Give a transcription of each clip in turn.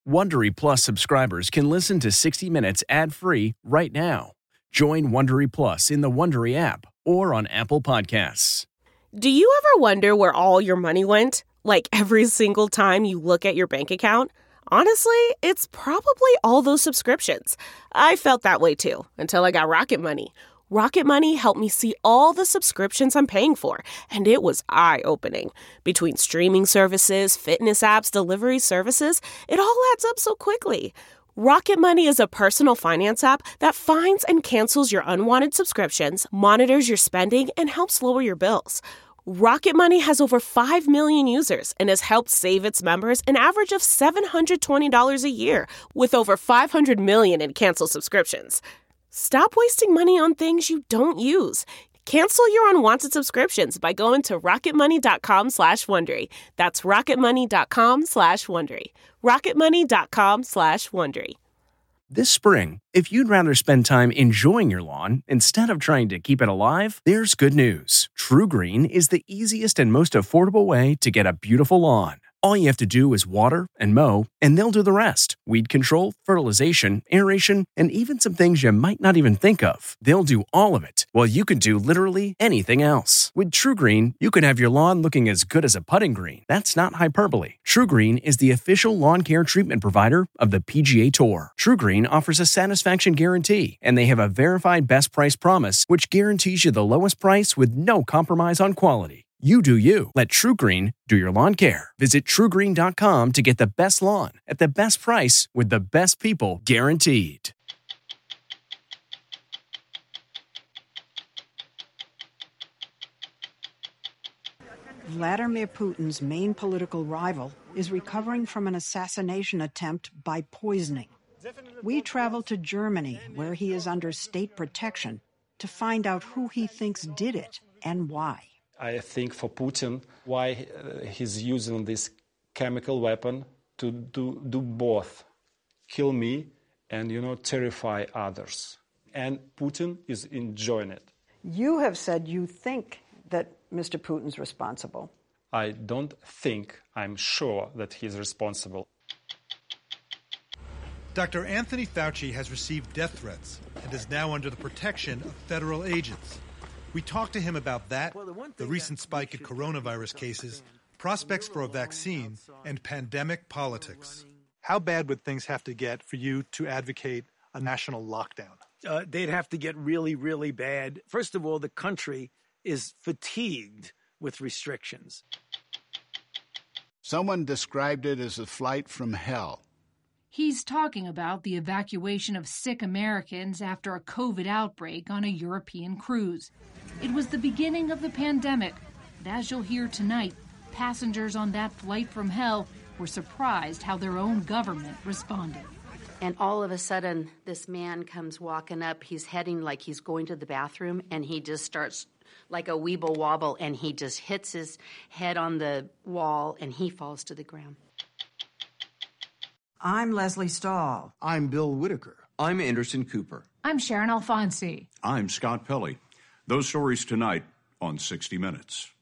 Wondery Plus subscribers can listen to 60 Minutes ad-free right now. Join Wondery Plus in the Wondery app or on Apple Podcasts. Do you ever wonder where all your money went? Like every single time you look at your bank account? Honestly, it's probably all those subscriptions. I felt that way too, until I got Rocket Money. Rocket Money helped me see all the subscriptions I'm paying for, and it was eye-opening. Between streaming services, fitness apps, delivery services, it all adds up so quickly. Rocket Money is a personal finance app that finds and cancels your unwanted subscriptions, monitors your spending, and helps lower your bills. Rocket Money has over 5 million users and has helped save its members an average of $720 a year, with over 500 million in canceled subscriptions. Stop wasting money on things you don't use. Cancel your unwanted subscriptions by going to rocketmoney.com/Wondery. That's rocketmoney.com/Wondery. rocketmoney.com/Wondery. This spring, if you'd rather spend time enjoying your lawn instead of trying to keep it alive, there's good news. True Green is the easiest and most affordable way to get a beautiful lawn. All you have to do is water and mow, and they'll do the rest. Weed control, fertilization, aeration, and even some things you might not even think of. They'll do all of it, while you can do literally anything else. With True Green, you can have your lawn looking as good as a putting green. That's not hyperbole. True Green is the official lawn care treatment provider of the PGA Tour. True Green offers a satisfaction guarantee, and they have a verified best price promise, which guarantees you the lowest price with no compromise on quality. You do you. Let True Green do your lawn care. Visit TrueGreen.com to get the best lawn at the best price with the best people guaranteed. Vladimir Putin's main political rival is recovering from an assassination attempt by poisoning. We traveled to Germany, where he is under state protection, to find out who he thinks did it and why. I think for Putin, why he's using this chemical weapon to do both, kill me and, terrify others. And Putin is enjoying it. You have said you think that Mr. Putin's responsible. I don't think, I'm sure that he's responsible. Dr. Anthony Fauci has received death threats and is now under the protection of federal agents. We talked to him about that, the recent spike in coronavirus cases, prospects for a vaccine, and pandemic politics. How bad would things have to get for you to advocate a national lockdown? They'd have to get really, really bad. First of all, the country is fatigued with restrictions. Someone described it as a flight from hell. He's talking about the evacuation of sick Americans after a COVID outbreak on a European cruise. It was the beginning of the pandemic, and as you'll hear tonight, passengers on that flight from hell were surprised how their own government responded. And all of a sudden, this man comes walking up. He's heading like he's going to the bathroom, and he just starts like a weeble wobble, and he just hits his head on the wall, and he falls to the ground. I'm Leslie Stahl. I'm Bill Whitaker. I'm Anderson Cooper. I'm Sharon Alfonsi. I'm Scott Pelley. Those stories tonight on 60 Minutes.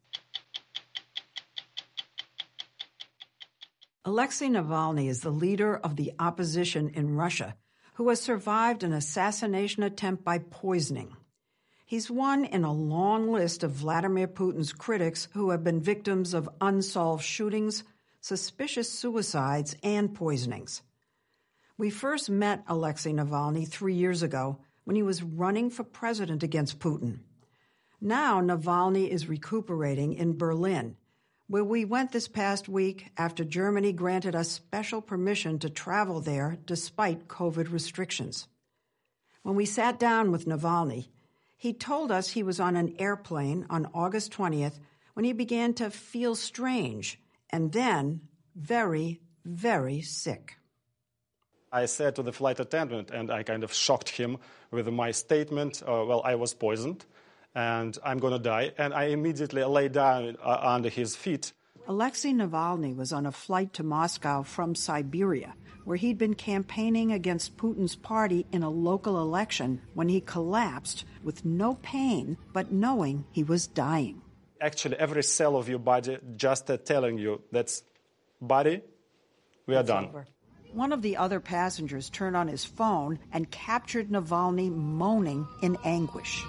Alexei Navalny is the leader of the opposition in Russia who has survived an assassination attempt by poisoning. He's one in a long list of Vladimir Putin's critics who have been victims of unsolved shootings, suspicious suicides, and poisonings. We first met Alexei Navalny 3 years ago when he was running for president against Putin. Now Navalny is recuperating in Berlin, where we went this past week after Germany granted us special permission to travel there despite COVID restrictions. When we sat down with Navalny, he told us he was on an airplane on August 20th when he began to feel strange and then very, very sick. I said to the flight attendant, and I kind of shocked him with my statement, I was poisoned and I'm going to die. And I immediately lay down under his feet. Alexei Navalny was on a flight to Moscow from Siberia, where he'd been campaigning against Putin's party in a local election when he collapsed with no pain, but knowing he was dying. Actually, every cell of your body just telling you, that's body, we are done. Over. One of the other passengers turned on his phone and captured Navalny moaning in anguish.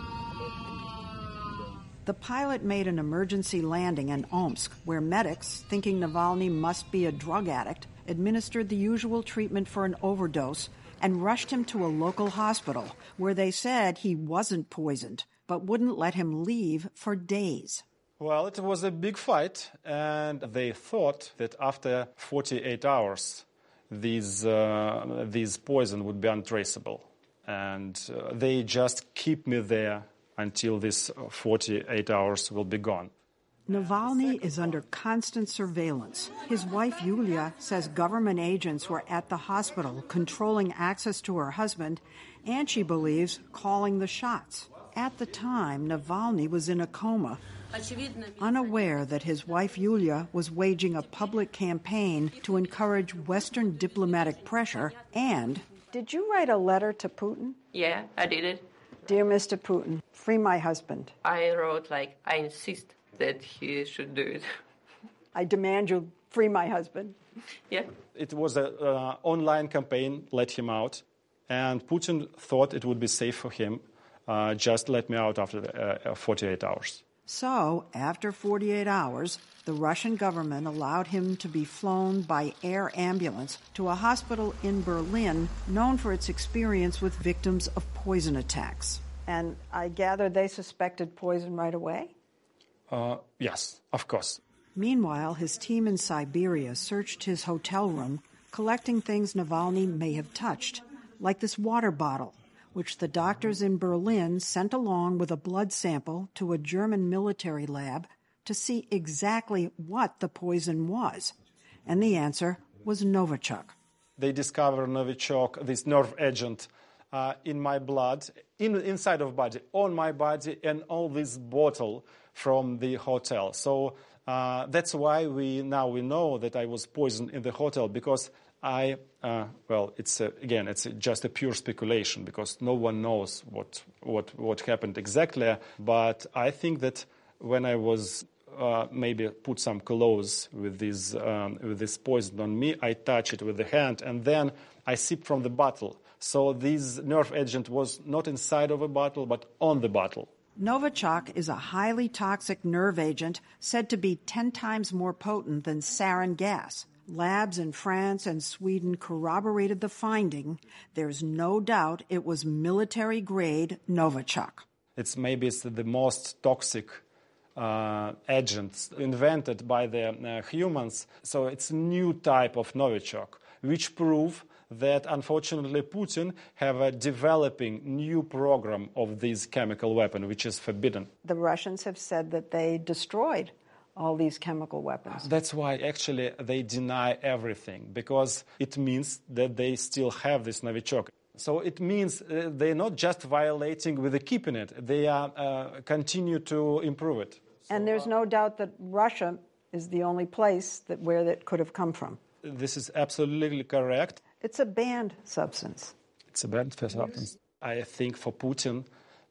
The pilot made an emergency landing in Omsk, where medics, thinking Navalny must be a drug addict, administered the usual treatment for an overdose and rushed him to a local hospital, where they said he wasn't poisoned, but wouldn't let him leave for days. Well, it was a big fight, and they thought that after 48 hours, these poison would be untraceable. And they just keep me there until this 48 hours will be gone. Navalny is under constant surveillance. His wife, Yulia, says government agents were at the hospital controlling access to her husband, and she believes calling the shots. At the time, Navalny was in a coma, unaware that his wife, Yulia, was waging a public campaign to encourage Western diplomatic pressure and... Did you write a letter to Putin? Yeah, I did it. Dear Mr. Putin, free my husband. I wrote, I insist that he should do it. I demand you free my husband. Yeah. It was an online campaign, let him out, and Putin thought it would be safe for him, just let me out after 48 hours. So, after 48 hours, the Russian government allowed him to be flown by air ambulance to a hospital in Berlin known for its experience with victims of poison attacks. And I gather they suspected poison right away? Yes, of course. Meanwhile, his team in Siberia searched his hotel room, collecting things Navalny may have touched, like this water bottle, which the doctors in Berlin sent along with a blood sample to a German military lab to see exactly what the poison was. And the answer was Novichok. They discovered Novichok, this nerve agent, in my blood, inside of body, on my body, and all this bottle from the hotel. So that's why we know that I was poisoned in the hotel, because it's just a pure speculation, because no one knows what happened exactly. But I think that when I was maybe put some clothes with this poison on me, I touch it with the hand, and then I sip from the bottle. So this nerve agent was not inside of a bottle, but on the bottle. Novichok is a highly toxic nerve agent said to be 10 times more potent than sarin gas. Labs in France and Sweden corroborated the finding. There's no doubt it was military-grade Novichok. It's the most toxic agents invented by the humans. So it's a new type of Novichok, which prove that, unfortunately, Putin have a developing new program of this chemical weapon, which is forbidden. The Russians have said that they destroyed all these chemical weapons. That's why, actually, they deny everything, because it means that they still have this Novichok. So it means they're not just violating with keeping it, they are continue to improve it. And there's no doubt that Russia is the only place where that could have come from. This is absolutely correct. It's a banned substance. It's a banned substance. I think for Putin,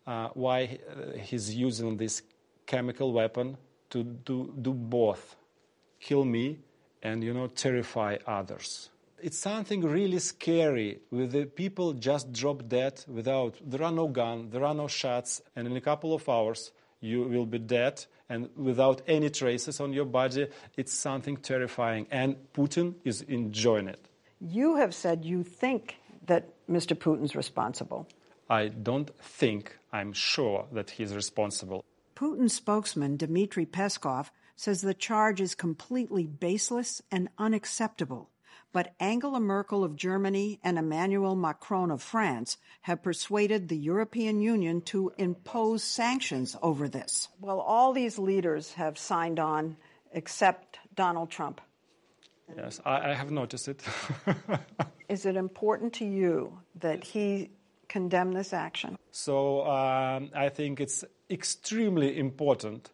why he's using this chemical weapon to do both, kill me and, terrify others. It's something really scary, with the people just drop dead there are no guns, there are no shots, and in a couple of hours you will be dead, and without any traces on your body. It's something terrifying, and Putin is enjoying it. You have said you think that Mr. Putin's responsible. I don't think, I'm sure that he's responsible. Putin's spokesman, Dmitry Peskov, says the charge is completely baseless and unacceptable. But Angela Merkel of Germany and Emmanuel Macron of France have persuaded the European Union to impose sanctions over this. Well, all these leaders have signed on except Donald Trump. Yes, I have noticed it. Is it important to you that he condemn this action? So I think it's extremely important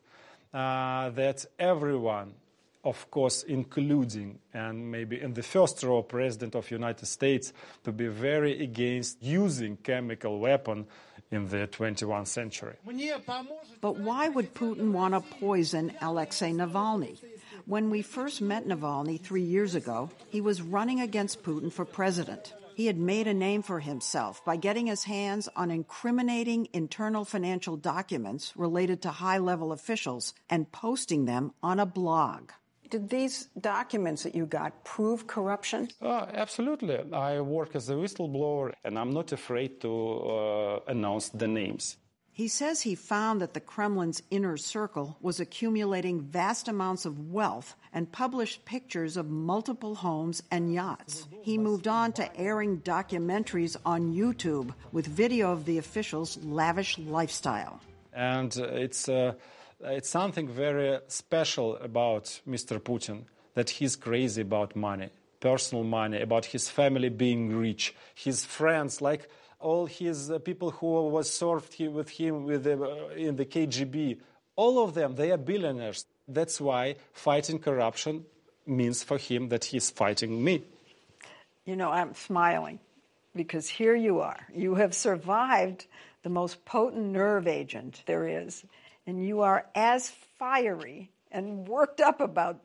that everyone, of course, including, and maybe in the first row, President of the United States, to be very against using chemical weapon in the 21st century. But why would Putin want to poison Alexei Navalny? When we first met Navalny 3 years ago, he was running against Putin for president. He had made a name for himself by getting his hands on incriminating internal financial documents related to high-level officials and posting them on a blog. Did these documents that you got prove corruption? Absolutely. I work as a whistleblower, and I'm not afraid to announce the names. He says he found that the Kremlin's inner circle was accumulating vast amounts of wealth and published pictures of multiple homes and yachts. He moved on to airing documentaries on YouTube with video of the officials' lavish lifestyle. And it's something very special about Mr. Putin, that he's crazy about money, personal money, about his family being rich, his friends, like all his people who was served with him in the KGB, all of them, they are billionaires. That's why fighting corruption means for him that he's fighting me. You know, I'm smiling because here you are. You have survived the most potent nerve agent there is, and you are as fiery and worked up about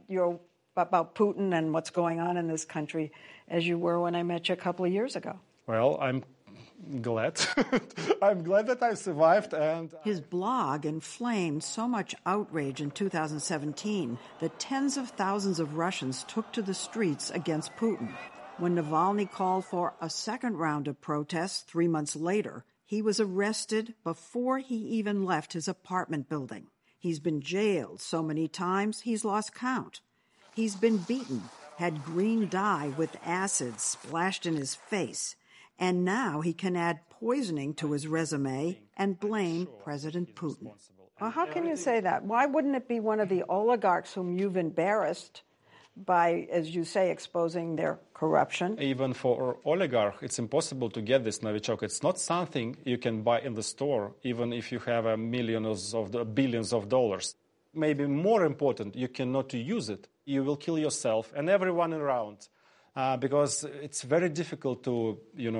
Putin and what's going on in this country as you were when I met you a couple of years ago. Well, I'm glad. I'm glad that I survived. And his blog inflamed so much outrage in 2017 that tens of thousands of Russians took to the streets against Putin. When Navalny called for a second round of protests 3 months later, he was arrested before he even left his apartment building. He's been jailed so many times he's lost count. He's been beaten, had green dye with acid splashed in his face, and now he can add poisoning to his resume and blame President Putin. Well, how can you say that? Why wouldn't it be one of the oligarchs whom you've embarrassed by, as you say, exposing their corruption? Even for oligarch, it's impossible to get this Novichok. It's not something you can buy in the store, even if you have billions of dollars. Maybe more important, you cannot use it. You will kill yourself and everyone around. Because it's very difficult to,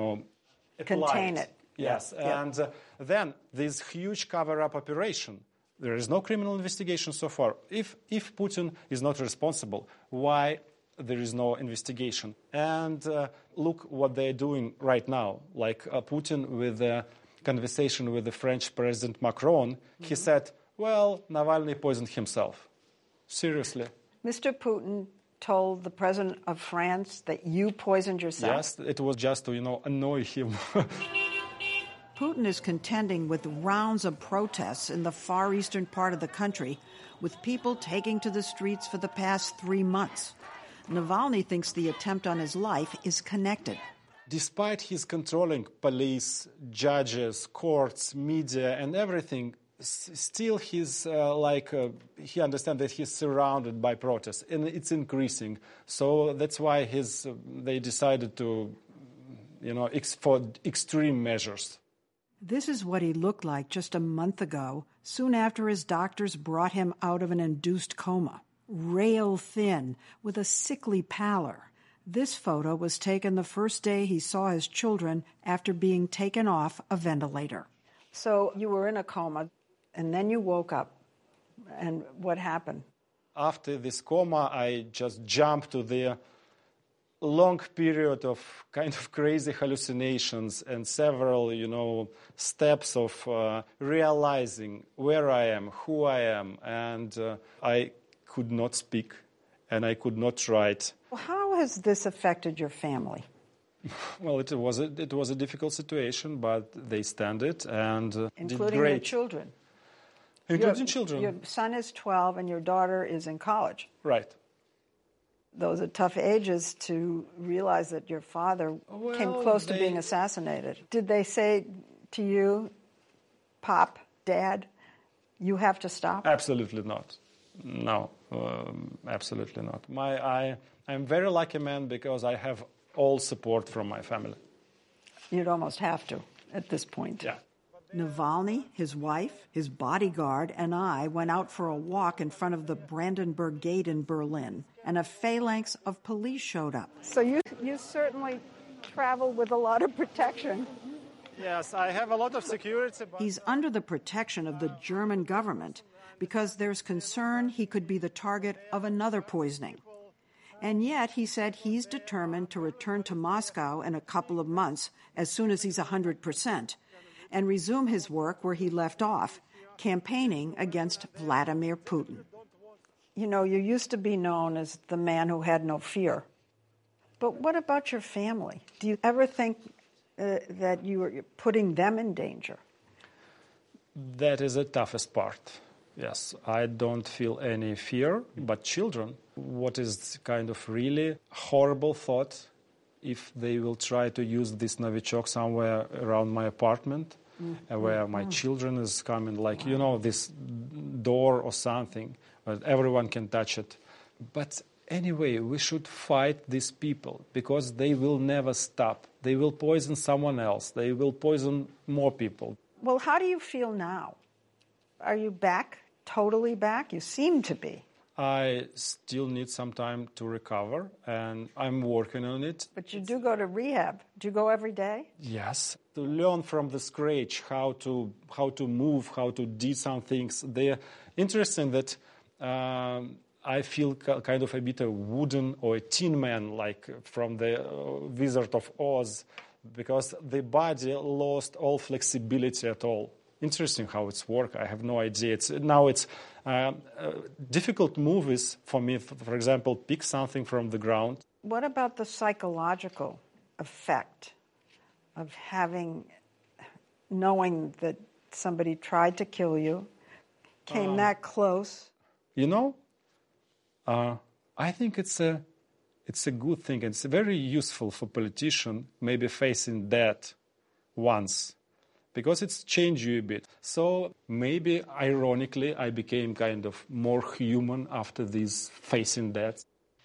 contain it. Yes, yeah. And then this huge cover-up operation. There is no criminal investigation so far. If Putin is not responsible, why there is no investigation? And look what they're doing right now. Like Putin with a conversation with the French President Macron, he said, well, Navalny poisoned himself. Seriously. Mr. Putin told the president of France that you poisoned yourself? Yes, it was just to, annoy him. Putin is contending with rounds of protests in the far eastern part of the country, with people taking to the streets for the past 3 months. Navalny thinks the attempt on his life is connected. Despite his controlling police, judges, courts, media, and everything, still he's he understands that he's surrounded by protests, and it's increasing. So that's why they decided to, for extreme measures. This is what he looked like just a month ago, soon after his doctors brought him out of an induced coma. Rail thin, with a sickly pallor. This photo was taken the first day he saw his children after being taken off a ventilator. So you were in a coma. And then you woke up, and what happened? After this coma, I just jumped to the long period of kind of crazy hallucinations and several, steps of realizing where I am, who I am, and I could not speak, and I could not write. How has this affected your family? Well, it was a difficult situation, but they stand it and including did great. Your children. Including children. Your son is 12 and your daughter is in college. Right. Those are tough ages to realize that your father came close to being assassinated. Did they say to you, Pop, Dad, you have to stop? Absolutely not. No, absolutely not. I'm very lucky man because I have all support from my family. You'd almost have to at this point. Yeah. Navalny, his wife, his bodyguard, and I went out for a walk in front of the Brandenburg Gate in Berlin, and a phalanx of police showed up. So you certainly traveled with a lot of protection. Yes, I have a lot of security. He's under the protection of the German government because there's concern he could be the target of another poisoning. And yet, he said he's determined to return to Moscow in a couple of months, as soon as he's 100%, and resume his work where he left off, campaigning against Vladimir Putin. You know, you used to be known as the man who had no fear. But what about your family? Do you ever think that you are putting them in danger? That is the toughest part. Yes, I don't feel any fear, but children, what is kind of really horrible thought if they will try to use this Novichok somewhere around my apartment, where my children is coming, like, you know, this door or something, but everyone can touch it. But anyway, we should fight these people because they will never stop. They will poison someone else. They will poison more people. Well, how do you feel now? Are you back, totally back? You seem to be. I still need some time to recover, and I'm working on it. But you do go to rehab. Do you go every day? Yes. To learn from the scratch how to move, how to do some things. They're interesting that I feel kind of a bit a wooden or a tin man, like from the Wizard of Oz, because the body lost all flexibility at all. Interesting how it's work. I have no idea. It's difficult movies for me. For example, pick something from the ground. What about the psychological effect of knowing that somebody tried to kill you, came that close? You know, I think it's a good thing. It's very useful for politicians, maybe facing that once, because it's changed you a bit. So maybe, ironically, I became kind of more human after this facing that.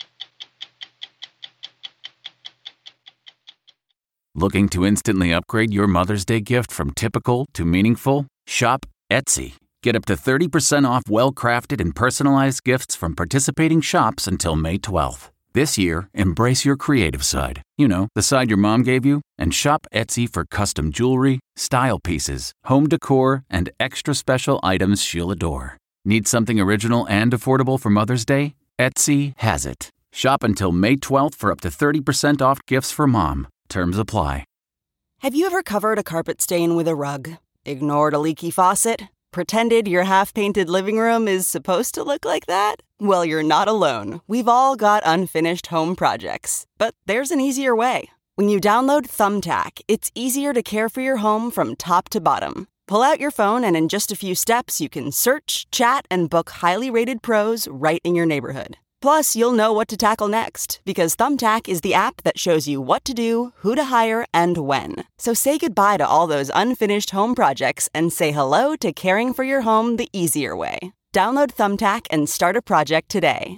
Looking to instantly upgrade your Mother's Day gift from typical to meaningful? Shop Etsy. Get up to 30% off well-crafted and personalized gifts from participating shops until May 12th. This year, embrace your creative side. You know, the side your mom gave you. And shop Etsy for custom jewelry, style pieces, home decor, and extra special items she'll adore. Need something original and affordable for Mother's Day? Etsy has it. Shop until May 12th for up to 30% off gifts for mom. Terms apply. Have you ever covered a carpet stain with a rug? Ignored a leaky faucet? Pretended your half-painted living room is supposed to look like that? Well, you're not alone. We've all got unfinished home projects. But there's an easier way. When you download Thumbtack, it's easier to care for your home from top to bottom. Pull out your phone and in just a few steps, you can search, chat, and book highly rated pros right in your neighborhood. Plus, you'll know what to tackle next, because Thumbtack is the app that shows you what to do, who to hire, and when. So say goodbye to all those unfinished home projects and say hello to caring for your home the easier way. Download Thumbtack and start a project today.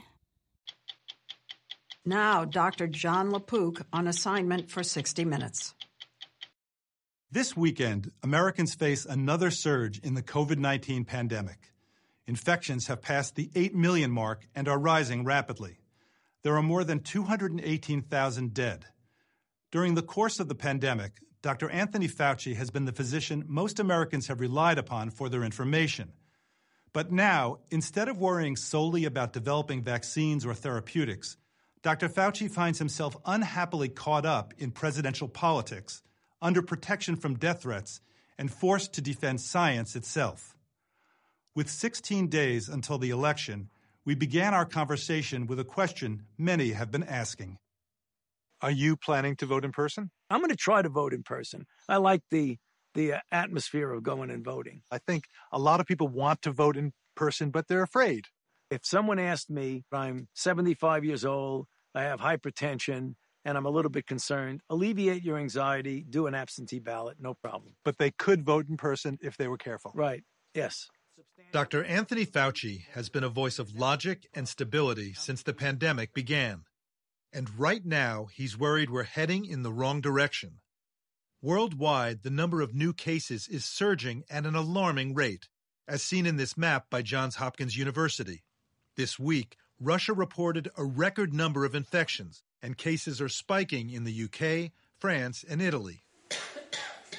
Now, Dr. John LaPook on assignment for 60 Minutes. This weekend, Americans face another surge in the COVID-19 pandemic. Infections have passed the 8 million mark and are rising rapidly. There are more than 218,000 dead. During the course of the pandemic, Dr. Anthony Fauci has been the physician most Americans have relied upon for their information. But now, instead of worrying solely about developing vaccines or therapeutics, Dr. Fauci finds himself unhappily caught up in presidential politics, under protection from death threats, and forced to defend science itself. With 16 days until the election, we began our conversation with a question many have been asking. Are you planning to vote in person? I'm going to try to vote in person. I like the atmosphere of going and voting. I think a lot of people want to vote in person, but they're afraid. If someone asked me, I'm 75 years old, I have hypertension, and I'm a little bit concerned, alleviate your anxiety, do an absentee ballot, no problem. But they could vote in person if they were careful. Right, yes. Dr. Anthony Fauci has been a voice of logic and stability since the pandemic began. And right now, he's worried we're heading in the wrong direction. Worldwide, the number of new cases is surging at an alarming rate, as seen in this map by Johns Hopkins University. This week, Russia reported a record number of infections, and cases are spiking in the UK, France, and Italy.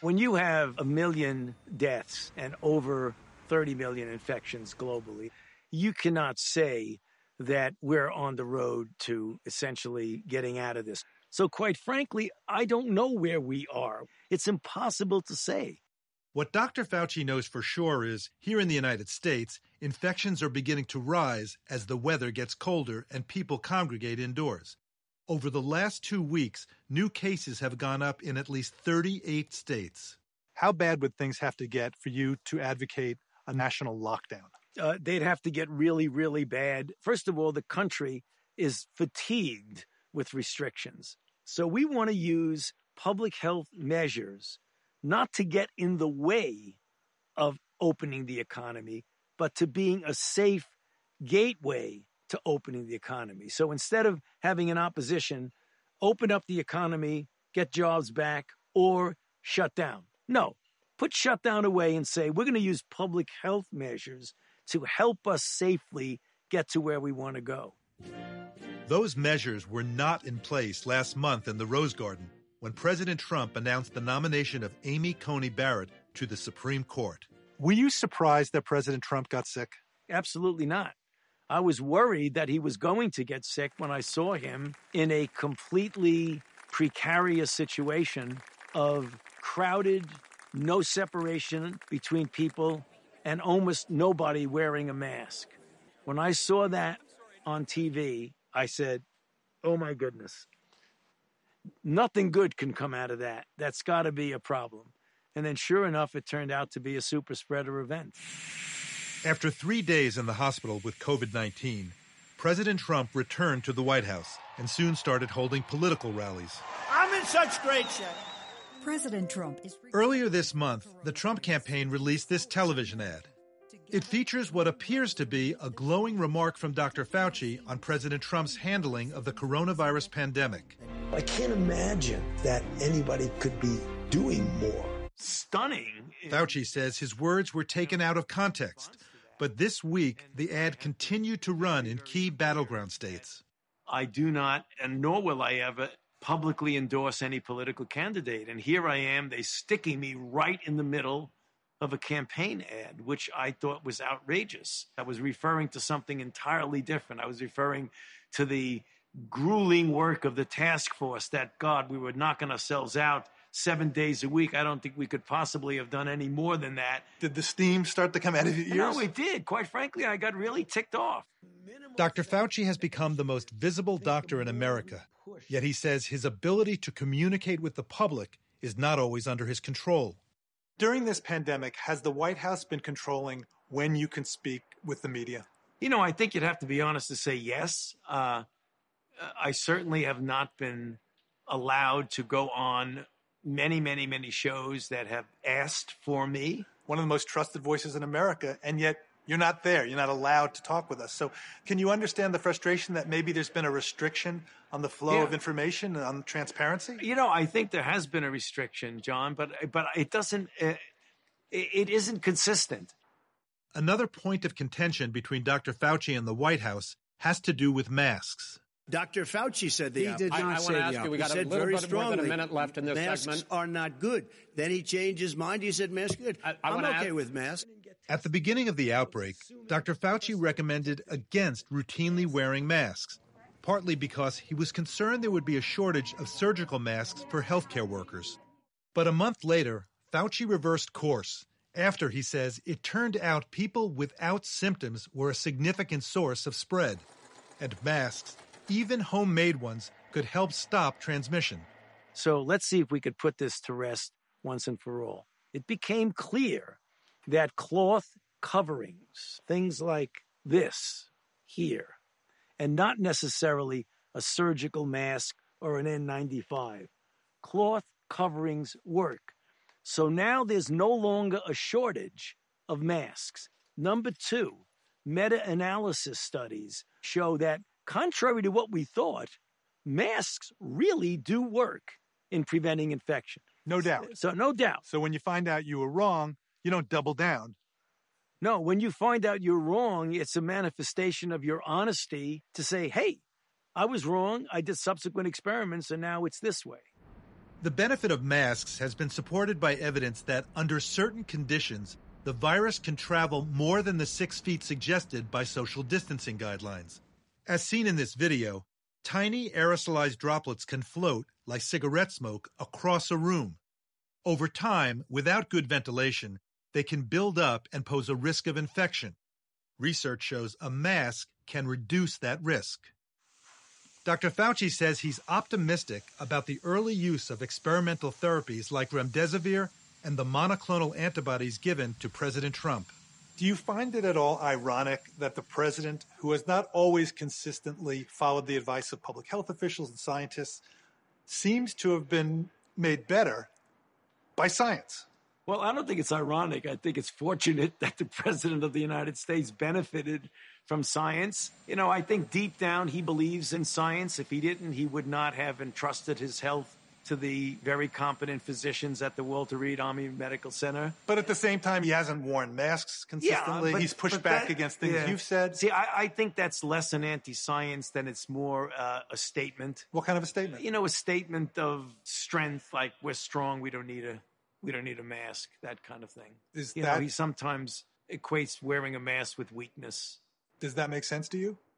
When you have 1 million deaths and over 30 million infections globally, you cannot say that we're on the road to essentially getting out of this. So quite frankly, I don't know where we are. It's impossible to say. What Dr. Fauci knows for sure is, here in the United States, infections are beginning to rise as the weather gets colder and people congregate indoors. Over the last 2 weeks, new cases have gone up in at least 38 states. How bad would things have to get for you to advocate a national lockdown? They'd have to get really, really bad. First of all, the country is fatigued with restrictions. So we want to use public health measures not to get in the way of opening the economy, but to being a safe gateway to opening the economy. So instead of having an opposition, open up the economy, get jobs back, or shut down. No, put shutdown away and say, we're going to use public health measures to help us safely get to where we want to go. Those measures were not in place last month in the Rose Garden when President Trump announced the nomination of Amy Coney Barrett to the Supreme Court. Were you surprised that President Trump got sick? Absolutely not. I was worried that he was going to get sick when I saw him in a completely precarious situation of crowded, no separation between people, and almost nobody wearing a mask. When I saw that on TV, I said, oh my goodness, nothing good can come out of that. That's got to be a problem. And then sure enough, it turned out to be a super spreader event. After 3 days in the hospital with COVID-19, President Trump returned to the White House and soon started holding political rallies. I'm in such great shape. President Trump is... Earlier this month, the Trump campaign released this television ad. It features what appears to be a glowing remark from Dr. Fauci on President Trump's handling of the coronavirus pandemic. I can't imagine that anybody could be doing more. Stunning. Fauci says his words were taken out of context, but this week the ad continued to run in key battleground states. I do not, and nor will I ever, publicly endorse any political candidate. And here I am, they sticking me right in the middle of a campaign ad, which I thought was outrageous. I was referring to something entirely different. I was referring to the grueling work of the task force that, God, we were knocking ourselves out 7 days a week. I don't think we could possibly have done any more than that. Did the steam start to come out of your ears? No, it did. Quite frankly, I got really ticked off. Dr. Fauci has become the most visible doctor in America, yet he says his ability to communicate with the public is not always under his control. During this pandemic, has the White House been controlling when you can speak with the media? You know, I think you'd have to be honest to say yes. I certainly have not been allowed to go on many shows that have asked for me. One of the most trusted voices in America, and yet you're not there. You're not allowed to talk with us. So can you understand the frustration that maybe there's been a restriction on the flow of information and on transparency? You know, I think there has been a restriction, John, but it doesn't, it isn't consistent. Another point of contention between Dr. Fauci and the White House has to do with masks. Dr. Fauci said the opposite. He did not say the opposite. We got a little bit more than a minute left in this segment. Masks are not good. Then he changed his mind. He said masks are good. I'm okay with masks. At the beginning of the outbreak, Dr. Fauci recommended against routinely wearing masks, partly because he was concerned there would be a shortage of surgical masks for healthcare workers. But a month later, Fauci reversed course after, he says, it turned out people without symptoms were a significant source of spread, and masks, even homemade ones, could help stop transmission. So let's see if we could put this to rest once and for all. It became clear that cloth coverings, things like this here, and not necessarily a surgical mask or an N95, cloth coverings work. So now there's no longer a shortage of masks. Number two, meta-analysis studies show that, contrary to what we thought, masks really do work in preventing infection. No doubt. So no doubt. So when you find out you were wrong, you don't double down. No, when you find out you're wrong, it's a manifestation of your honesty to say, hey, I was wrong. I did subsequent experiments, and now it's this way. The benefit of masks has been supported by evidence that under certain conditions, the virus can travel more than the 6 feet suggested by social distancing guidelines. As seen in this video, tiny aerosolized droplets can float, like cigarette smoke, across a room. Over time, without good ventilation, they can build up and pose a risk of infection. Research shows a mask can reduce that risk. Dr. Fauci says he's optimistic about the early use of experimental therapies like remdesivir and the monoclonal antibodies given to President Trump. Do you find it at all ironic that the president, who has not always consistently followed the advice of public health officials and scientists, seems to have been made better by science? Well, I don't think it's ironic. I think it's fortunate that the president of the United States benefited from science. You know, I think deep down he believes in science. If he didn't, he would not have entrusted his health to the very competent physicians at the Walter Reed Army Medical Center. But at the same time, he hasn't worn masks consistently. Yeah, He's pushed back against things you've said. See, I think that's less an anti-science than it's more a statement. What kind of a statement? You know, a statement of strength, like we're strong, we don't need a mask, that kind of thing. You know, he sometimes equates wearing a mask with weakness. Does that make sense to you?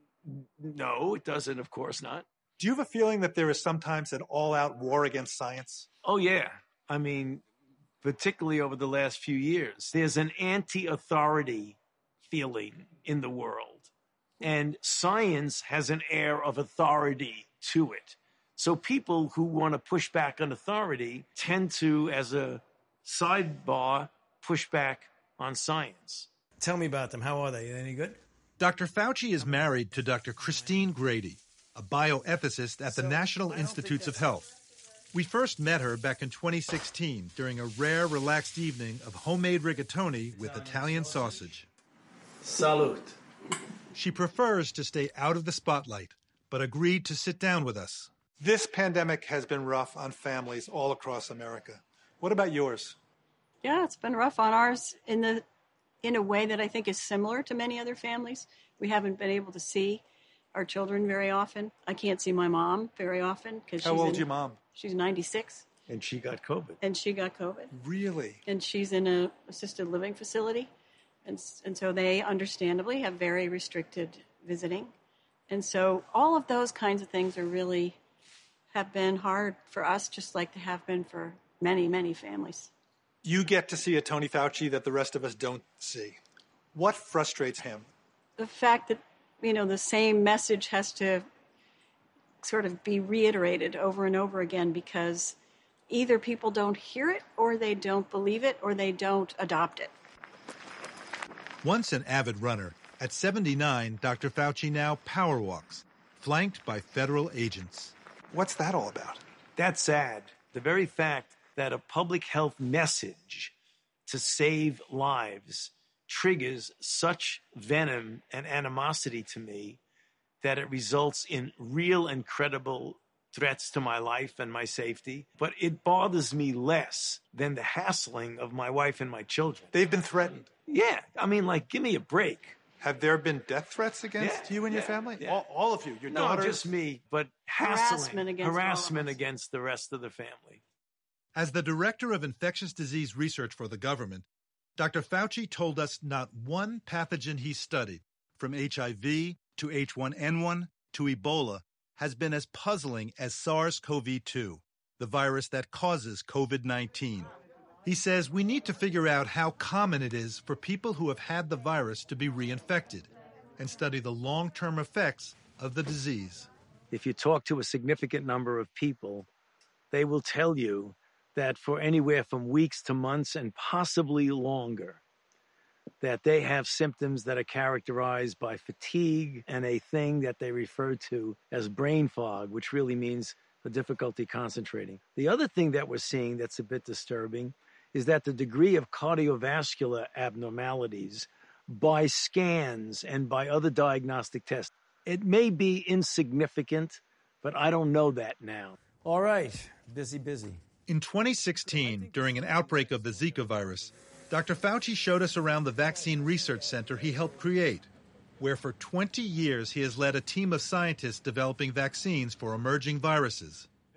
No, it doesn't, of course not. Do you have a feeling that there is sometimes an all-out war against science? Oh, yeah. I mean, particularly over the last few years, there's an anti-authority feeling in the world. And science has an air of authority to it. So people who want to push back on authority tend to, as a sidebar, push back on science. Tell me about them. How are they? Any good? Dr. Fauci is married to Dr. Christine Grady, a bioethicist at the National Institutes of Health. We first met her back in 2016 during a rare, relaxed evening of homemade rigatoni with Italian sausage. Salute. She prefers to stay out of the spotlight, but agreed to sit down with us. This pandemic has been rough on families all across America. What about yours? Yeah, it's been rough on ours in a way that I think is similar to many other families. We haven't been able to see our children very often. I can't see my mom very often because How old's your mom? She's 96. And she got COVID. Really? And she's in an assisted living facility. And so they understandably have very restricted visiting. And so all of those kinds of things have been hard for us, just like they have been for many, many families. You get to see a Tony Fauci that the rest of us don't see. What frustrates him? The fact that, the same message has to sort of be reiterated over and over again because either people don't hear it or they don't believe it or they don't adopt it. Once an avid runner, at 79, Dr. Fauci now power walks, flanked by federal agents. What's that all about? That's sad. The very fact that a public health message to save lives triggers such venom and animosity to me that it results in real and credible threats to my life and my safety. But it bothers me less than the hassling of my wife and my children. They've been threatened. Yeah. I mean, give me a break. Have there been death threats against you and your family? Yeah. All of you, your daughters? Not just me, but harassment against the rest of the family. As the director of infectious disease research for the government, Dr. Fauci told us not one pathogen he studied, from HIV to H1N1 to Ebola, has been as puzzling as SARS-CoV-2, the virus that causes COVID-19. He says we need to figure out how common it is for people who have had the virus to be reinfected and study the long-term effects of the disease. If you talk to a significant number of people, they will tell you that for anywhere from weeks to months and possibly longer, that they have symptoms that are characterized by fatigue and a thing that they refer to as brain fog, which really means the difficulty concentrating. The other thing that we're seeing that's a bit disturbing is that the degree of cardiovascular abnormalities by scans and by other diagnostic tests, it may be insignificant, but I don't know that now. All right. Busy. In 2016, during an outbreak of the Zika virus, Dr. Fauci showed us around the vaccine research center he helped create, where for 20 years he has led a team of scientists developing vaccines for emerging viruses.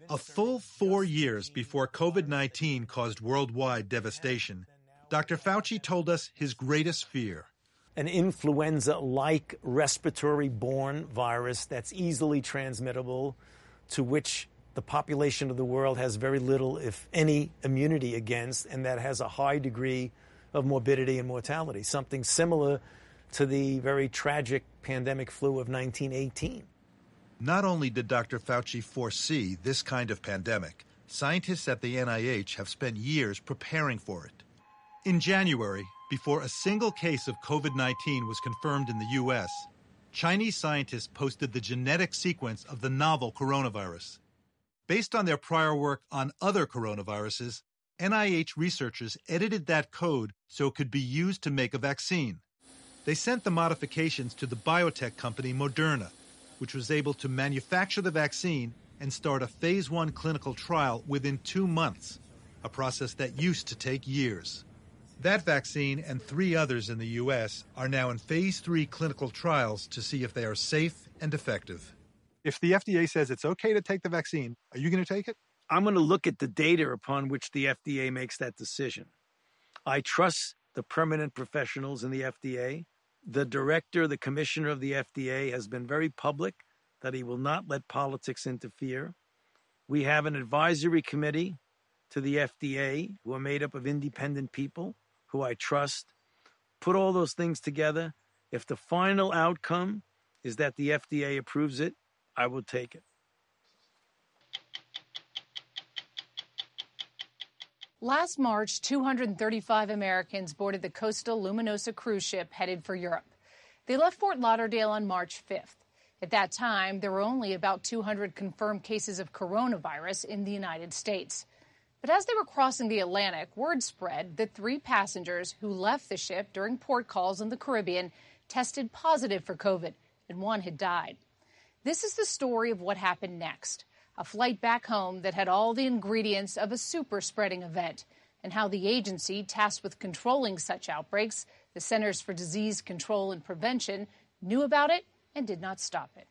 A full 4 years before COVID-19 caused worldwide devastation, Dr. Fauci told us his greatest fear. An influenza-like respiratory-borne virus that's easily transmittable, to which the population of the world has very little, if any, immunity against, and that has a high degree of morbidity and mortality, something similar to the very tragic pandemic flu of 1918. Not only did Dr. Fauci foresee this kind of pandemic, scientists at the NIH have spent years preparing for it. In January, before a single case of COVID-19 was confirmed in the U.S., Chinese scientists posted the genetic sequence of the novel coronavirus. Based on their prior work on other coronaviruses, NIH researchers edited that code so it could be used to make a vaccine. They sent the modifications to the biotech company Moderna, which was able to manufacture the vaccine and start a phase 1 clinical trial within 2 months, a process that used to take years. That vaccine and 3 others in the U.S. are now in phase 3 clinical trials to see if they are safe and effective. If the FDA says it's okay to take the vaccine, are you going to take it? I'm going to look at the data upon which the FDA makes that decision. I trust the permanent professionals in the FDA. The director, the commissioner of the FDA has been very public that he will not let politics interfere. We have an advisory committee to the FDA who are made up of independent people who I trust. Put all those things together. If the final outcome is that the FDA approves it, I will take it. Last March, 235 Americans boarded the Costa Luminosa cruise ship headed for Europe. They left Fort Lauderdale on March 5th. At that time, there were only about 200 confirmed cases of coronavirus in the United States. But as they were crossing the Atlantic, word spread that 3 passengers who left the ship during port calls in the Caribbean tested positive for COVID, and 1 had died. This is the story of what happened next. A flight back home that had all the ingredients of a super-spreading event, and how the agency tasked with controlling such outbreaks, the Centers for Disease Control and Prevention, knew about it and did not stop it.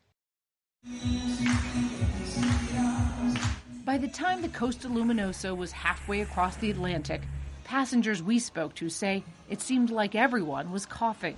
By the time the Costa Luminosa was halfway across the Atlantic, passengers we spoke to say it seemed like everyone was coughing.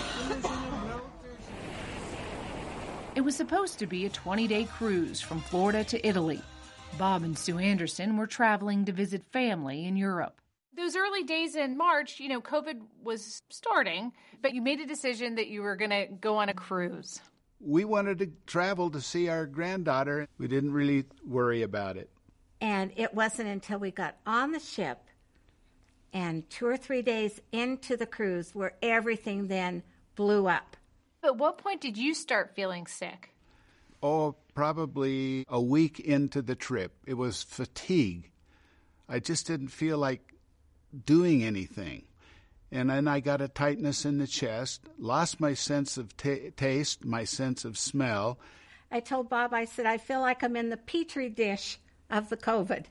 It was supposed to be a 20-day cruise from Florida to Italy. Bob and Sue Anderson were traveling to visit family in Europe. Those early days in March, COVID was starting, but you made a decision that you were going to go on a cruise. We wanted to travel to see our granddaughter. We didn't really worry about it. And it wasn't until we got on the ship and 2 or 3 days into the cruise where everything then blew up. At what point did you start feeling sick? Oh, probably a week into the trip. It was fatigue. I just didn't feel like doing anything. And then I got a tightness in the chest, lost my sense of taste, my sense of smell. I told Bob, I said, I feel like I'm in the petri dish of the COVID.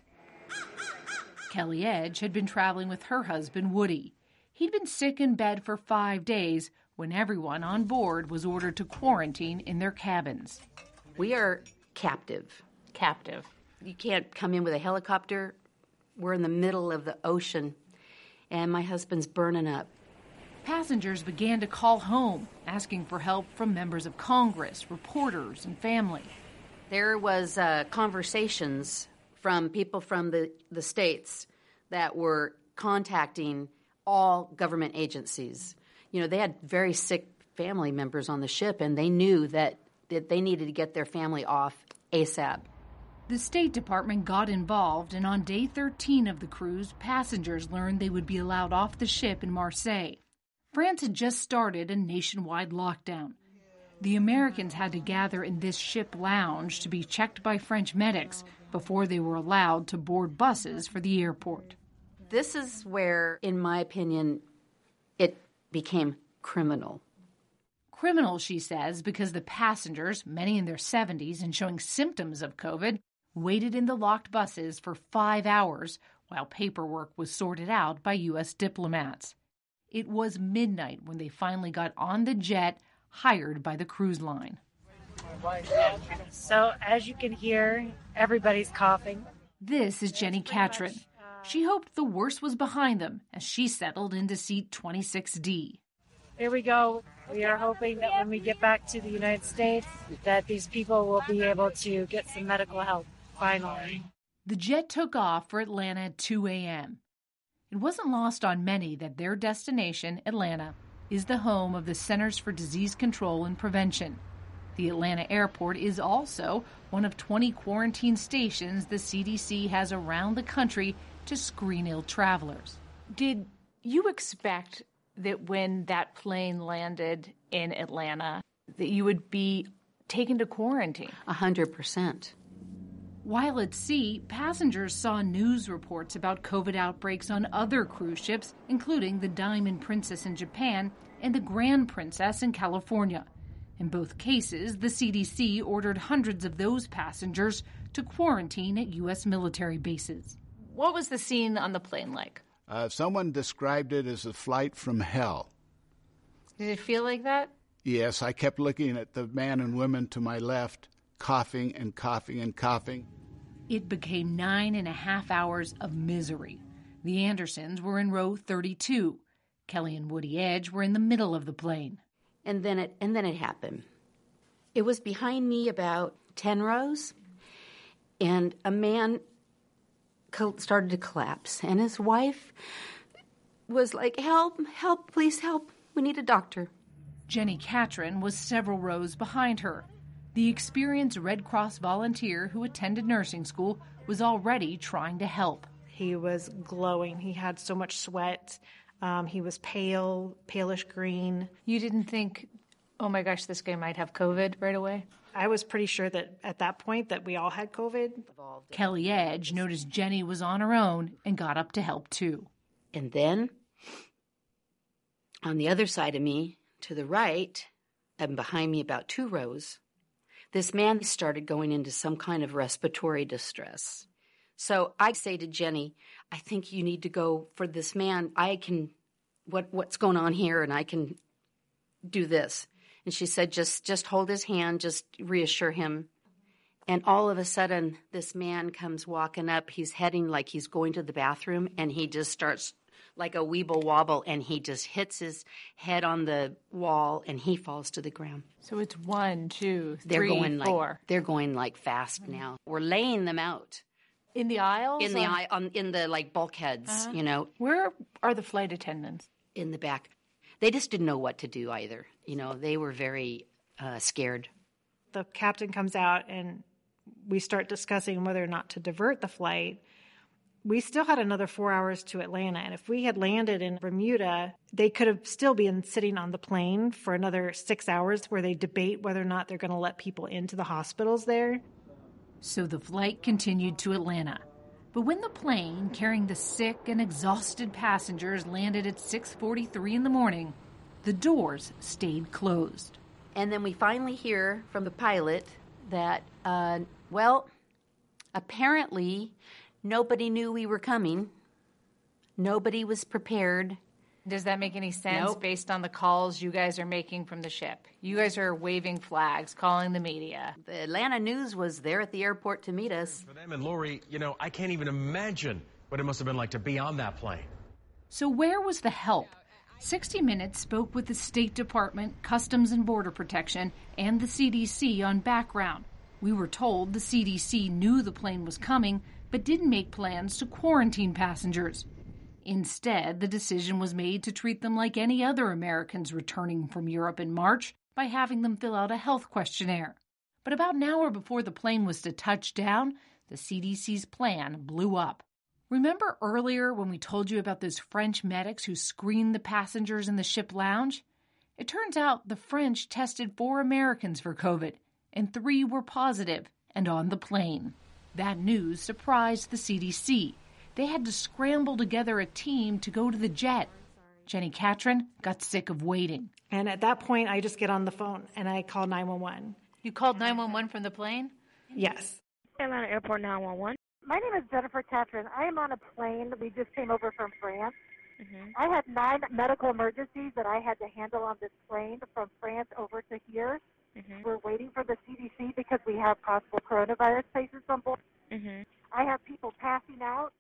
Kelly Edge had been traveling with her husband, Woody. He'd been sick in bed for 5 days when everyone on board was ordered to quarantine in their cabins. We are captive. You can't come in with a helicopter. We're in the middle of the ocean, and my husband's burning up. Passengers began to call home, asking for help from members of Congress, reporters, and family. There was conversations from people from the states that were contacting all government agencies. They had very sick family members on the ship, and they knew that they needed to get their family off ASAP. The State Department got involved, and on day 13 of the cruise, passengers learned they would be allowed off the ship in Marseille. France had just started a nationwide lockdown. The Americans had to gather in this ship lounge to be checked by French medics before they were allowed to board buses for the airport. This is where, in my opinion, it became criminal. Criminal, she says, because the passengers, many in their 70s and showing symptoms of COVID, waited in the locked buses for 5 hours while paperwork was sorted out by U.S. diplomats. It was midnight when they finally got on the jet hired by the cruise line. So as you can hear, everybody's coughing. This is Jenny Catron. She hoped the worst was behind them as she settled into seat 26D. Here we go. We are hoping that when we get back to the United States, that these people will be able to get some medical help, finally. The jet took off for Atlanta at 2 a.m. It wasn't lost on many that their destination, Atlanta, is the home of the Centers for Disease Control and Prevention. The Atlanta airport is also one of 20 quarantine stations the CDC has around the country to screen ill travelers. Did you expect that when that plane landed in Atlanta, that you would be taken to quarantine? 100%. While at sea, passengers saw news reports about COVID outbreaks on other cruise ships, including the Diamond Princess in Japan and the Grand Princess in California. In both cases, the CDC ordered hundreds of those passengers to quarantine at U.S. military bases. What was the scene on the plane like? Someone described it as a flight from hell. Did it feel like that? Yes, I kept looking at the man and women to my left, coughing and coughing and coughing. It became 9.5 hours of misery. The Andersons were in row 32. Kelly and Woody Edge were in the middle of the plane. And then it happened. It was behind me about 10 rows, and a man started to collapse, and his wife was like, help, please help, we need a doctor. Jenny Catron was several rows behind her. The experienced Red Cross volunteer who attended nursing school was already trying to help. He was glowing. He had so much sweat. He was pale, palish green. You didn't think, oh my gosh, this guy might have COVID right away? I was pretty sure that at that point that we all had COVID. Kelly Edge noticed Jenny was on her own and got up to help too. And then, on the other side of me, to the right, and behind me about 2 rows, this man started going into some kind of respiratory distress. So I say to Jenny, I think you need to go for this man. I can, what's going on here, and I can do this. And she said, just hold his hand, just reassure him. And all of a sudden, this man comes walking up. He's heading like he's going to the bathroom, and he just starts like a weeble wobble, and he just hits his head on the wall, and he falls to the ground. So it's 1, 2, 3, 4. They're going like fast now. We're laying them out. In the aisles? In the in the like bulkheads, you know. Where are the flight attendants? In the back. They just didn't know what to do either. You know, they were very scared. The captain comes out and we start discussing whether or not to divert the flight. We still had another 4 hours to Atlanta, and if we had landed in Bermuda, they could have still been sitting on the plane for another 6 hours where they debate whether or not they're going to let people into the hospitals there. So the flight continued to Atlanta. But when the plane carrying the sick and exhausted passengers landed at 6:43 in the morning, the doors stayed closed. And then we finally hear from the pilot that, apparently nobody knew we were coming. Nobody was prepared. Does that make any sense based on the calls you guys are making from the ship? You guys are waving flags, calling the media. The Atlanta News was there at the airport to meet us. For them and Lori, I can't even imagine what it must have been like to be on that plane. So where was the help? 60 Minutes spoke with the State Department, Customs and Border Protection, and the CDC on background. We were told the CDC knew the plane was coming, but didn't make plans to quarantine passengers. Instead, the decision was made to treat them like any other Americans returning from Europe in March by having them fill out a health questionnaire. But about an hour before the plane was to touch down, the CDC's plan blew up. Remember earlier when we told you about those French medics who screened the passengers in the ship lounge? It turns out the French tested 4 Americans for COVID, and 3 were positive and on the plane. That news surprised the CDC. They had to scramble together a team to go to the jet. Jenny Catron got sick of waiting. And at that point, I just get on the phone and I call 911. You called 911 from the plane? Yes. Atlanta Airport 911. My name is Jennifer Catron. I am on a plane. We just came over from France. I had 9 medical emergencies that I had to handle on this plane from France over to here. We're waiting for the CDC because we have possible coronavirus cases on board. I have people passing out.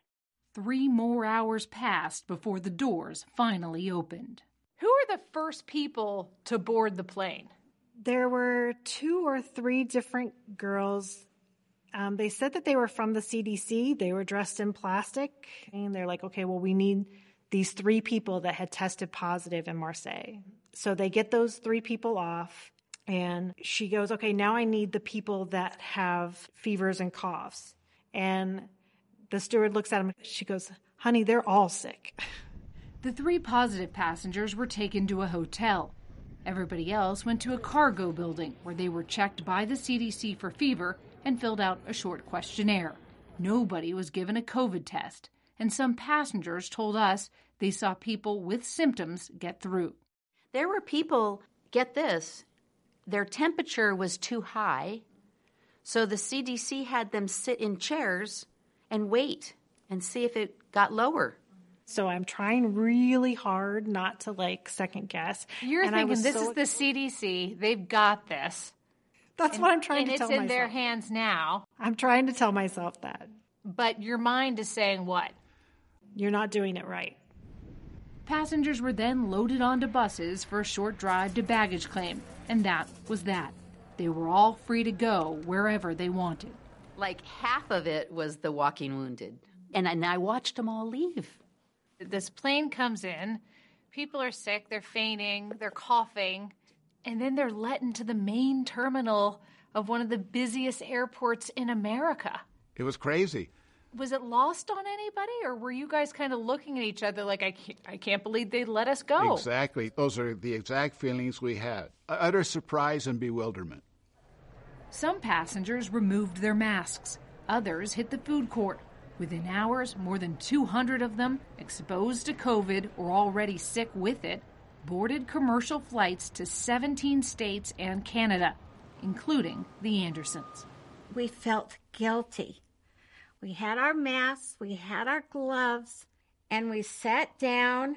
3 more hours passed before the doors finally opened. Who are the first people to board the plane? There were 2 or 3 different girls. They said that they were from the CDC. They were dressed in plastic. And they're like, okay, well, we need these 3 people that had tested positive in Marseille. So they get those 3 people off. And she goes, okay, now I need the people that have fevers and coughs. And the steward looks at him. She goes, honey, they're all sick. The 3 positive passengers were taken to a hotel. Everybody else went to a cargo building where they were checked by the CDC for fever and filled out a short questionnaire. Nobody was given a COVID test, and some passengers told us they saw people with symptoms get through. There were people, get this, their temperature was too high, so the CDC had them sit in chairs and wait and see if it got lower. So I'm trying really hard not to second guess. You're thinking this is the CDC. They've got this. That's what I'm trying to tell myself. And it's in their hands now. I'm trying to tell myself that. But your mind is saying what? You're not doing it right. Passengers were then loaded onto buses for a short drive to baggage claim, and that was that. They were all free to go wherever they wanted. Like half of it was the walking wounded. And I watched them all leave. This plane comes in, people are sick, they're fainting, they're coughing, and then they're let into the main terminal of one of the busiest airports in America. It was crazy. Was it lost on anybody, or were you guys kind of looking at each other like, I can't believe they let us go? Exactly. Those are the exact feelings we had. Utter surprise and bewilderment. Some passengers removed their masks. Others hit the food court. Within hours, more than 200 of them, exposed to COVID or already sick with it, boarded commercial flights to 17 states and Canada, including the Andersons. We felt guilty. We had our masks, we had our gloves, and we sat down,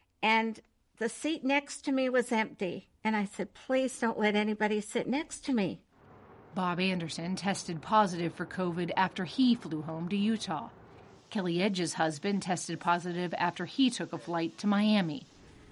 and the seat next to me was empty. And I said, please don't let anybody sit next to me. Bob Anderson tested positive for COVID after he flew home to Utah. Kelly Edge's husband tested positive after he took a flight to Miami.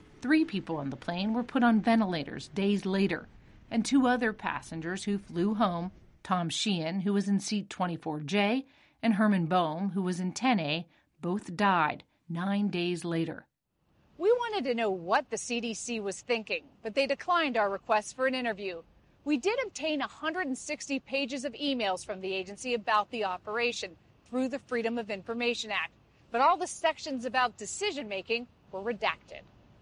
3 people on the plane were put on ventilators days later, and 2 other passengers who flew home, Tom Sheehan, who was in seat 24J, and Herman Boehm, who was in 10A, both died 9 days later. We wanted to know what the CDC was thinking, but they declined our request for an interview. We did obtain 160 pages of emails from the agency about the operation through the Freedom of Information Act, but all the sections about decision-making were redacted.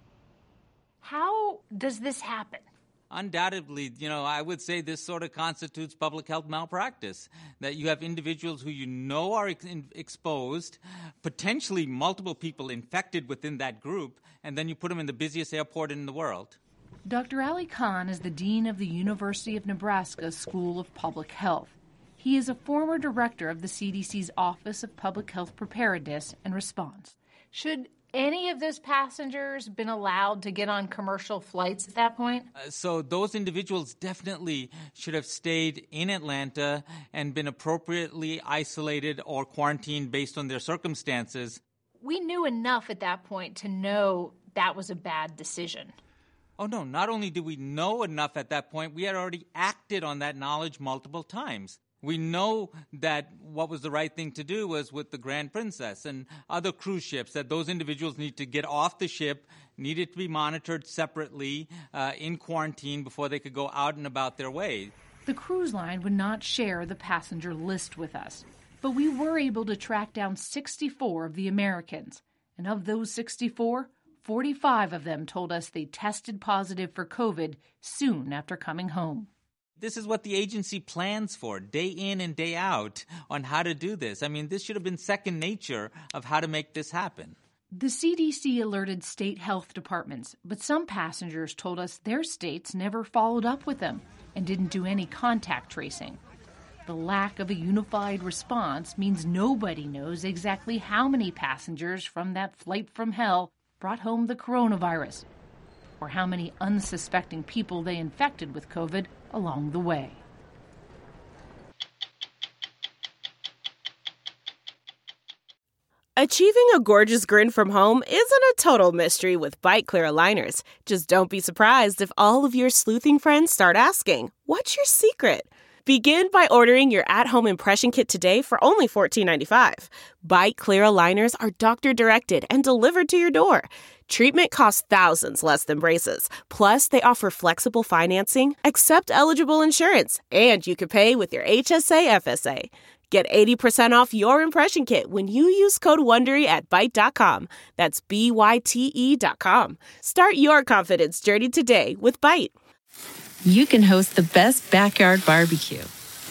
How does this happen? Undoubtedly, I would say this sort of constitutes public health malpractice, that you have individuals who are exposed, potentially multiple people infected within that group, and then you put them in the busiest airport in the world. Dr. Ali Khan is the dean of the University of Nebraska School of Public Health. He is a former director of the CDC's Office of Public Health Preparedness and Response. Should any of those passengers been allowed to get on commercial flights at that point? So those individuals definitely should have stayed in Atlanta and been appropriately isolated or quarantined based on their circumstances. We knew enough at that point to know that was a bad decision. Oh, no, not only did we know enough at that point, we had already acted on that knowledge multiple times. We know that what was the right thing to do was with the Grand Princess and other cruise ships, that those individuals need to get off the ship, needed to be monitored separately in quarantine before they could go out and about their way. The cruise line would not share the passenger list with us, but we were able to track down 64 of the Americans. And of those 64, 45 of them told us they tested positive for COVID soon after coming home. This is what the agency plans for, day in and day out, on how to do this. I mean, this should have been second nature of how to make this happen. The CDC alerted state health departments, but some passengers told us their states never followed up with them and didn't do any contact tracing. The lack of a unified response means nobody knows exactly how many passengers from that flight from hell brought home the coronavirus, or how many unsuspecting people they infected with COVID along the way. Achieving a gorgeous grin from home isn't a total mystery with Byte Clear aligners. Just don't be surprised if all of your sleuthing friends start asking, "What's your secret?" Begin by ordering your at-home impression kit today for only $14.95. Byte Clear aligners are doctor-directed and delivered to your door. Treatment costs thousands less than braces. Plus, they offer flexible financing, accept eligible insurance, and you can pay with your HSA FSA. Get 80% off your impression kit when you use code WONDERY at Byte.com. That's BYTE.com. Start your confidence journey today with Byte. You can host the best backyard barbecue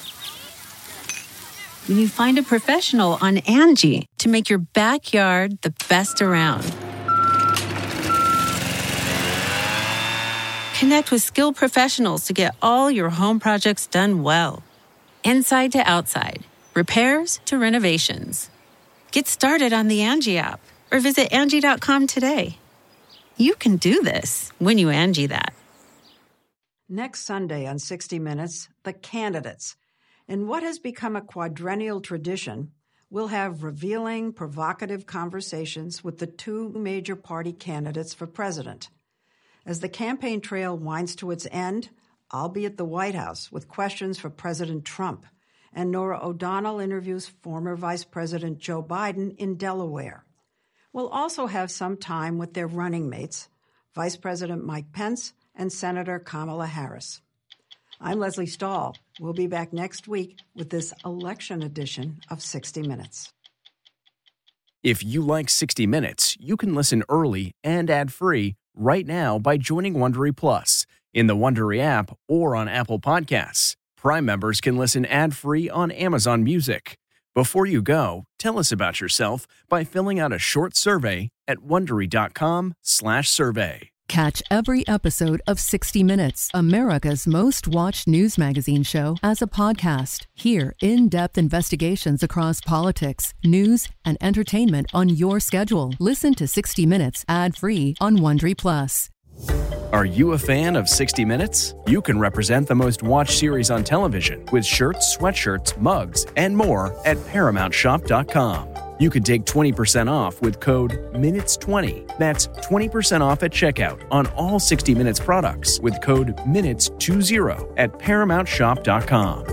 when you find a professional on Angie to make your backyard the best around. Connect with skilled professionals to get all your home projects done well. Inside to outside. Repairs to renovations. Get started on the Angie app or visit Angie.com today. You can do this when you Angie that. Next Sunday on 60 Minutes, the candidates. In what has become a quadrennial tradition, we'll have revealing, provocative conversations with the two major party candidates for president. As the campaign trail winds to its end, I'll be at the White House with questions for President Trump, and Norah O'Donnell interviews former Vice President Joe Biden in Delaware. We'll also have some time with their running mates, Vice President Mike Pence and Senator Kamala Harris. I'm Leslie Stahl. We'll be back next week with this election edition of 60 Minutes. If you like 60 Minutes, you can listen early and ad-free right now by joining Wondery Plus in the Wondery app or on Apple Podcasts. Prime members can listen ad-free on Amazon Music. Before you go, tell us about yourself by filling out a short survey at Wondery.com/survey. Catch every episode of 60 Minutes, America's most watched news magazine show, as a podcast. Hear in-depth investigations across politics, news, and entertainment on your schedule. Listen to 60 Minutes ad-free on Wondery Plus. Are you a fan of 60 Minutes? You can represent the most watched series on television with shirts, sweatshirts, mugs, and more at ParamountShop.com. You can take 20% off with code MINUTES20. That's 20% off at checkout on all 60 Minutes products with code MINUTES20 at ParamountShop.com.